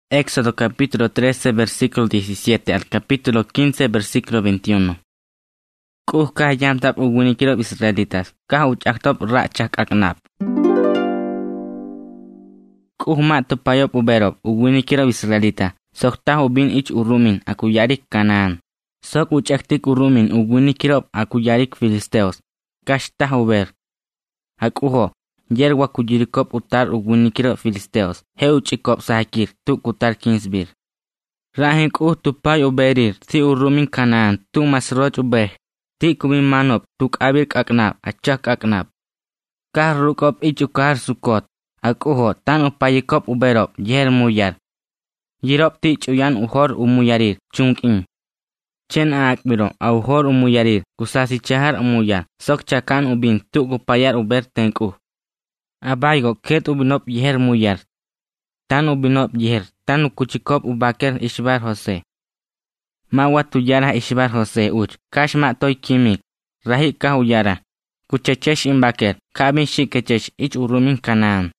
Éxodo capítulo 13, versículo 17 al capítulo 15, versículo 21. Kuh kah yamtab ugunikirop Israelitas, kah uchaktop rachak aknap. Kuh mat tupayop uberop ugunikirop Israelita, sok tah ubin ich urumin aku yarik Kanaan. Sok uchaktik urumin ugunikirop aku yarik Filisteos, kash tah uber. Akuho, yer wakujirikop utar ugunikirop Filisteos, he uchikop sahakir tuk utar kinsbir. Rahin kuh tupay uberir, si urumin Kanaan, tuk masroj ubeh. Ti kumin manop tuk abir kaknap, acak kaknap. Kah rukop ichukar sukot, akuho tan upayikop uberop, yer muyar. Yirop ti chuyan uhor umuyarir, chungking. Chen akbiro, auhor umuyarir, kusasi chahar umuyar, sok chakan ubin tuk upayar uber tenkuh. Abaygo ket ubinop yer muyar. Tan ubinop yer, tan ukuchikop ubaker ishbar Jose. Mawa tuyara ishbar Jose uch, kash ma toy kimik, rahi kah uyara. Kuchechesh imbaker, kabin shikechesh ich urumin Kanaan.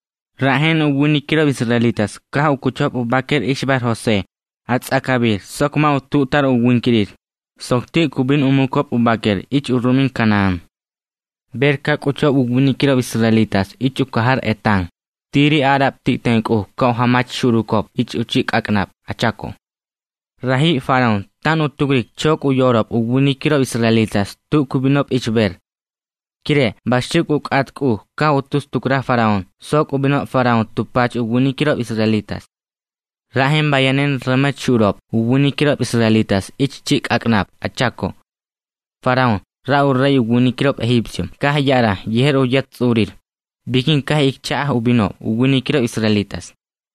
Rahen ugunikirop Israelitas, kah ukuchop ubaker ishbar Jose. Ats akabir, sok ma ututar ugunkirir. Sokti kubin umukop ubaker ich urumin Kanaan. Berka kuchop ugunikirop Israelitas, ich ukahar etang. Tiri Arab ti tenkuh, kau hamach shurukop, ich uchik aknap, achako. Rahi Faraon, tan utugrik chok uyorop ugunikirop Israelitas, tu kubinop ichber. Kire, bashik ukatku, ka utus tukra Faraon, sok ubinop Faraon tupach ugunikirop Israelitas. Rahem bayanen remet shurop, ugunikirop Israelitas, ich chik aknap, achako. Faraon, rau rey ugunikirop Egipcio, kah yara, yeher uyat surir. Bikin kah ikchaah ubinop, ugunikirop Israelitas.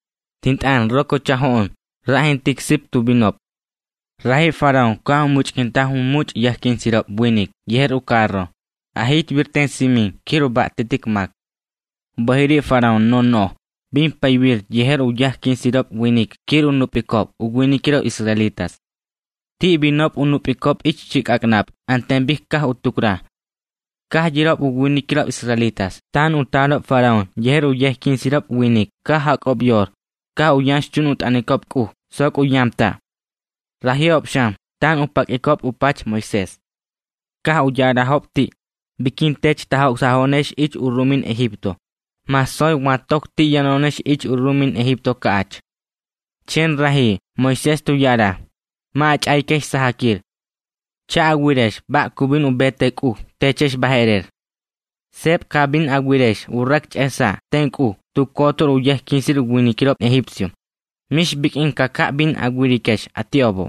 Tintan roko chahoon, rahen tiksip tubinop. Rahi Faraon kah muchkintahun much yahkin sirop buinik, yeher ukarro. Ahit virten simin, kiro ba'tetik mak. Bahiri Faraon no. Bin paywir yeher uyahkin sirop buinik, kiro nupikop, ugunikirop Israelitas. Ti binop unupikop ich chik aknap, antembih kah utukra. Kah jirop ugunikirop Israelitas. Tan utarop Faraon, yeher uyahkin sirop buinik, kah hakop yor. Kah uyansh chun utanikop kuh, sok uyamta. Rahiop Sham, tan upak ikop upach Moises. Kah uyarahop ti, bikin tech tahok sahonesh ich urumin Egipto. Masoy watok ti yanonesh ich urumin Egipto kaach. Chen rahi, Moises tuyara. Maach aikesh sahakir. Cha agwiresh, bak kubin ubetek techesh baherer. Sep kabin agwiresh, urak chesa, tenku, tu kotor uyeh kinsir ugunikirop Egipcio. Mish bikin kakak bin agwirikesh atiobo.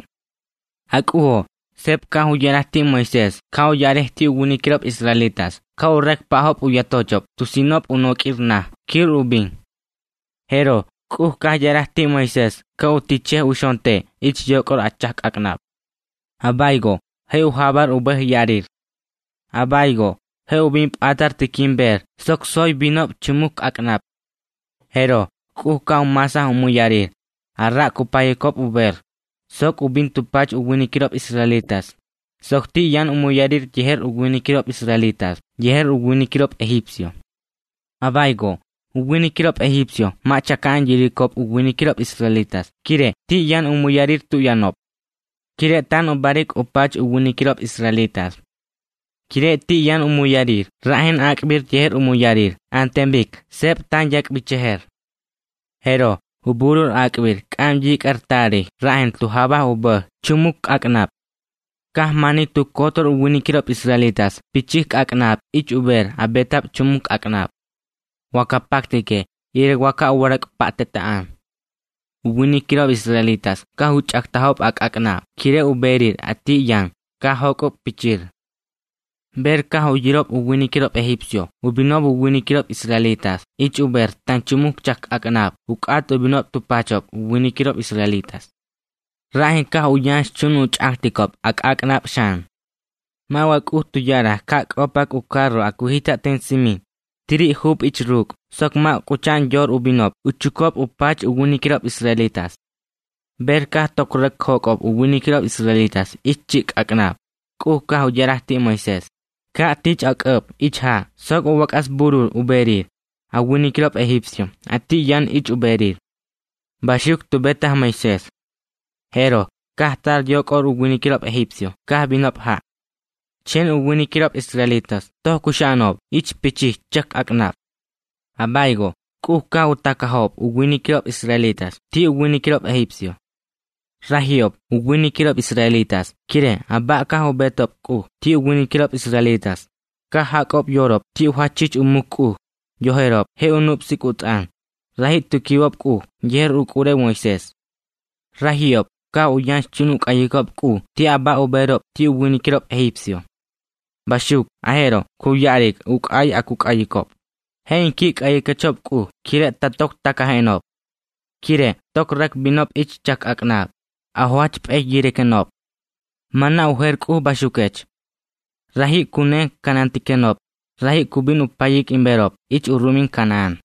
Akuho, sep kah ujarahti Moises, kau yarehti ugunikirop Israelitas, kau rek pahop uyatochop, tusinop unokirna, kir ubin. Hero, kuh kah yarahti Moises, kau ticheh ushonte, ich yokor achak aknap. Abaygo, he uhabar ubeh yarir. Abaygo, he ubin atar tikimber, sok soy binop chumuk aknap. Hero, kuh kau masa umuyarir. Arrak kupayekop uber. Sok ubin tupach ugunikirop Israelitas. Sok ti yan umuyarir jeher ugunikirop Israelitas. Jeher ugunikirop Egipcio. Abaygo, ugunikirop Egipcio. Machakan jirikop ugunikirop Israelitas. Kire, ti yan umuyarir tu yanop. Kire tan ubarik upach ugunikirop Israelitas. Kire ti yan umuyarir. Rahen akbir jeher umuyarir. Antembik, sep tan yakbi jeher. Hero. Uburur akbir, kamjik artari, rahen tu habah ubah, chumuk aknap. Kah mani tu kotor ugunikirop Israelitas, pichik aknap, ich uber, abetap chumuk aknap. Waka paktike, ire waka warak patetaan. Ugunikirop Israelitas, kah huchak tahop aknap, kire uberir ati yang, kah hokop pichir. Ber kah ujirop ugunikirop Egipcio, ubinop ugunikirop Israelitas, ich uber tan chumuk chak aknap, ukat ubinop tupachop ugunikirop Israelitas. Rahin kah uyansh chun uchaktikop aknap shan. Mawak tuyara kak opak ukarro akuhita tensimin. Tiri hub ich ruk, sok ma kuchan yor ubinop, uchukop upach ugunikirop Israelitas. Ber kah tokrek hokop ugunikirop Israelitas, ich chik aknap. Kuh kah ujarahti Moises. Ka tich akap, ich ha, sok uwakas burur uberir. Agunikirop Egipcio, ati yan ich uberir. Bashuk tu betah Moisés. Hero, kah tar yok or uwinikirop egipcio, kah binop ha. Chen uwinikirop israelitas, toh kushanop, ich pichih chak aknap. Abaigo, ka utakahop uwinikirop israelitas, ti uwinikirop egipcio. Rahiop, uwinikirop israelitas, kire, abakah ubetop ti uwinikirop israelitas. Kah hakop yorop, ti uhachich umuk yoherop, he unup sikutan. Rahit tukiwop yer ukure Moisés. Rahiop, ka uyan chunuk ayikop ti aba uberop, ti uwinikirop egipcio. Bashuk, ahero, kuyarik, akuk ayikop. Hein kik ayikachop kire tatok takahenop. Kire, tok rak binop ich chak aknap. Ahwach peh yirekenop. Mana uher bashukech. Rahi kune kanantikenop. Rahi kubin upayik imberop, ich urumin Kanaan.